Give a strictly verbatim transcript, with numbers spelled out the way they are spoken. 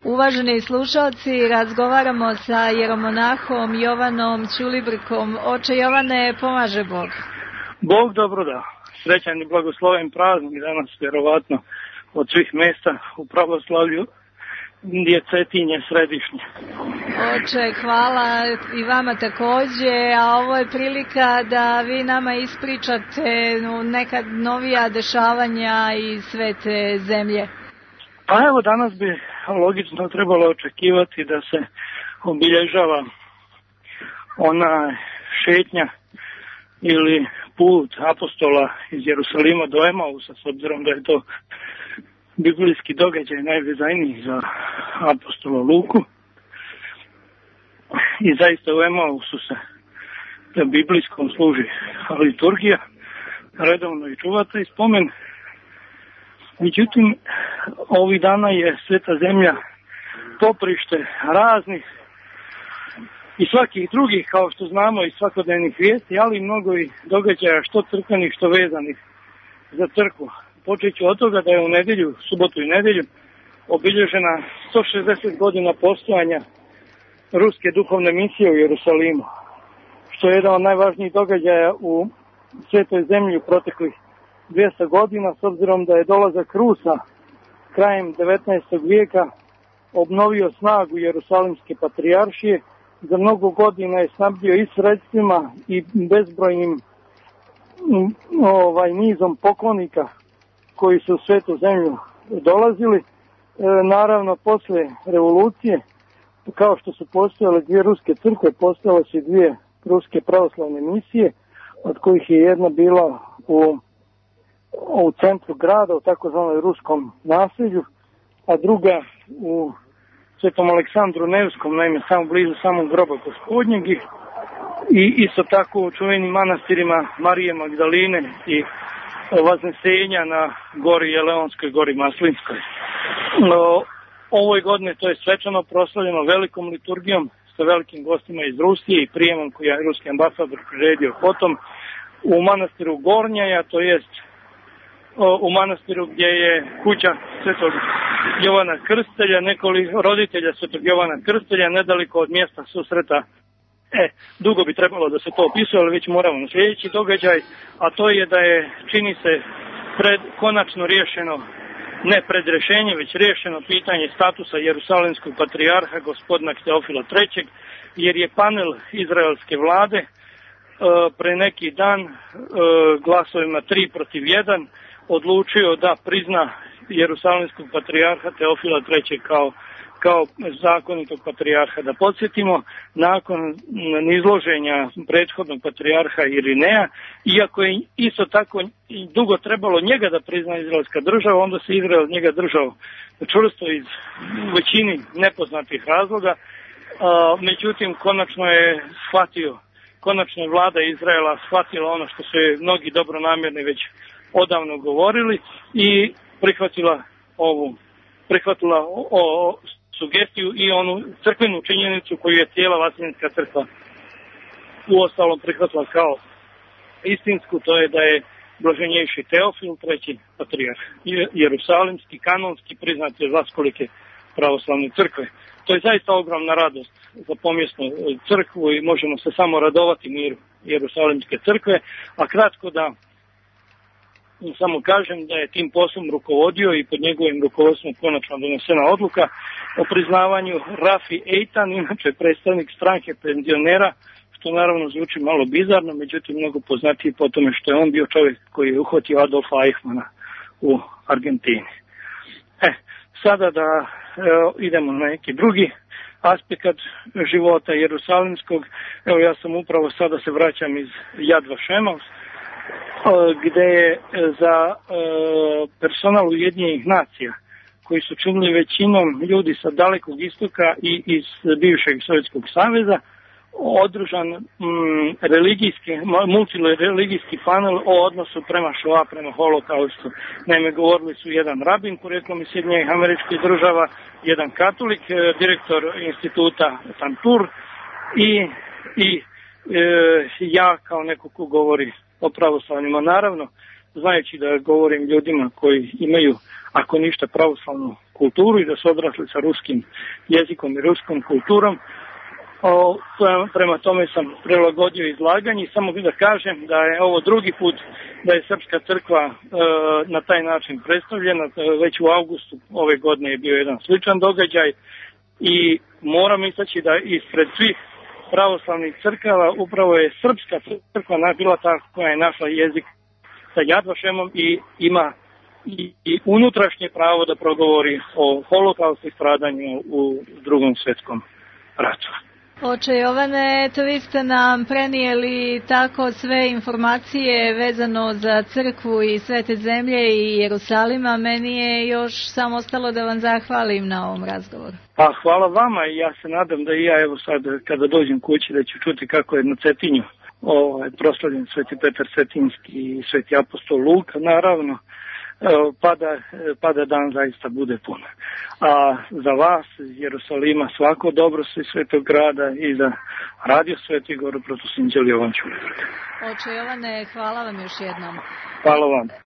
Uvaženi slušalci, razgovaramo sa jeromonahom Jovanom Ćulibrkom. Oče Jovane, pomaže Bog. Bog dobro da. Srećan i blagosloven praznik danas, vjerovatno, od svih mjesta u pravoslavlju je Cetinje središnje. Oče, hvala i vama također, a ovo je prilika da vi nama ispričate neka novija dešavanja iz svete zemlje. Pa evo, danas bi logično trebalo očekivati da se obilježava ona šetnja ili put apostola iz Jerusalima do Emausa, s obzirom da je to biblijski događaj najvezajniji za apostola Luku. I zaista u Emausu se biblijskom služi liturgija, redovno i čuvata i spomen. Međutim, ovih dana je sveta zemlja poprište raznih i svakih drugih, kao što znamo, i svakodnevnih vijesti, ali i mnogo i događaja, što crkvenih, što vezanih za crkvu. Počet ću od toga da je u nedjelju, subotu i nedjelju, obilježena sto šezdeset godina postojanja ruske duhovne misije u Jerusalimu, što je jedan od najvažnijih događaja u svetoj zemlji u proteklih dvjesto godina, s obzirom da je dolazak Rusa krajem devetnaestog vijeka obnovio snagu Jerusalimske patrijaršije. Za mnogo godina je snabdio i sredstvima i bezbrojnim ovaj, nizom poklonika koji su u svetu zemlju dolazili. E, naravno, posle revolucije, kao što su postojale dvije ruske crkve, postojale su dvije ruske pravoslavne misije, od kojih je jedna bila u, u centru grada, u takozvanoj ruskom naselju, a druga u Svetom Aleksandru Nevskom, naime samo blizu samog groba Gospodnjeg, i isto tako u čuvenim manastirima Marije Magdaline i Vaznesenja na gori Jeleonskoj, gori Maslinskoj. No, ovoj godine to je svečano proslavljeno velikom liturgijom sa velikim gostima iz Rusije i prijemom koji je ruski ambasador priredio. Potom u manastiru Gornjaja, to jest u manastiru gdje je kuća Svetog Jovana Krstitelja, nekoliko roditelja Svetog Jovana Krstitelja, nedaleko od mjesta susreta. E, dugo bi trebalo da se to opisuje, ali već moramo na sljedeći događaj, a to je da je, čini se, pred, konačno riješeno, ne pred rješenje, već riješeno pitanje statusa Jerusalimskog patrijarha gospodina Teofila trećeg, jer je panel izraelske vlade e, pre neki dan e, glasovima tri protiv jedan odlučio da prizna Jerusalimskog patrijarha Teofila trećeg kao kao zakonitog patrijarha. Da podsjetimo, nakon izloženja prethodnog patrijarha Irineja, iako je isto tako dugo trebalo njega da prizna izraelska država, onda se Izrael njega držao čvrsto iz većini nepoznatih razloga. Međutim, konačno je shvatio, konačno je vlada Izraela shvatila ono što su mnogi dobronamjerni već odavno govorili i prihvatila ovu, prihvatila o, o sugestiju i onu crkvenu činjenicu koju je cijela Vaseljenska crkva uostalom prihvatila kao istinsku, to je da je blaženjejši Teofil treći patrijarh, jerusalimski, kanonski, priznati od vaskolike pravoslavne crkve. To je zaista ogromna radost za pomjesnu crkvu i možemo se samo radovati miru Jerusalimske crkve, a kratko da samo kažem da je tim poslom rukovodio i pod njegovim rukovodstvom konačno donesena odluka o priznavanju Rafi Eitan, inače predstavnik stranke penzionera, što naravno zvuči malo bizarno, međutim mnogo poznatiji po tome što je on bio čovjek koji je uhvatio Adolfa Eichmana u Argentini. E, sada da e, idemo na neki drugi aspekt života jerusalimskog. Evo, ja sam upravo sada se vraćam iz Yad Vašema, gdje je za personal Ujedinjenih nacija, koji su činili većinom ljudi sa Dalekog istoka i iz bivšeg Sovjetskog saveza, održan mm, religijski, multireligijski panel o odnosu prema Shoa, prema holokaustu. Naime, govorili su jedan rabin, porijeklom iz Sjedinjenih Američkih Država, jedan katolik, direktor instituta Tantur i, i e, ja kao neko ko govori o pravoslavnima. Naravno, znajući da govorim ljudima koji imaju, ako ništa, pravoslavnu kulturu i da su odrasli sa ruskim jezikom i ruskom kulturom, o, prema tome sam prilagodio izlaganje i samo da kažem da je ovo drugi put da je Srpska crkva e, na taj način predstavljena. Već u avgustu ove godine je bio jedan sličan događaj i moram istaći da ispred svih pravoslavnih crkava upravo je Srpska crkva bila ta koja je našla jezik sa Jad Vašemom i ima i, i unutrašnje pravo da progovori o holokaustu i stradanju u Drugom svjetskom ratu. Oče Jovane, eto vi ste nam prenijeli tako sve informacije vezano za crkvu i Svete zemlje i Jerusalima. Meni je još samo ostalo da vam zahvalim na ovom razgovoru. Pa hvala vama i ja se nadam da i ja evo sad kada dođem kući da ću čuti kako je na Cetinju ovaj, proslavljen Sveti Petar Cetinski i Sveti apostol Luka, naravno. Pa da, pa da dan zaista bude pun. A za vas iz Jerusalima svako dobro se Svetog grada i za Radio Sveti Gor protosinđeli Jovan Čulik. Oče Jovane, hvala vam još jednom. Hvala vam.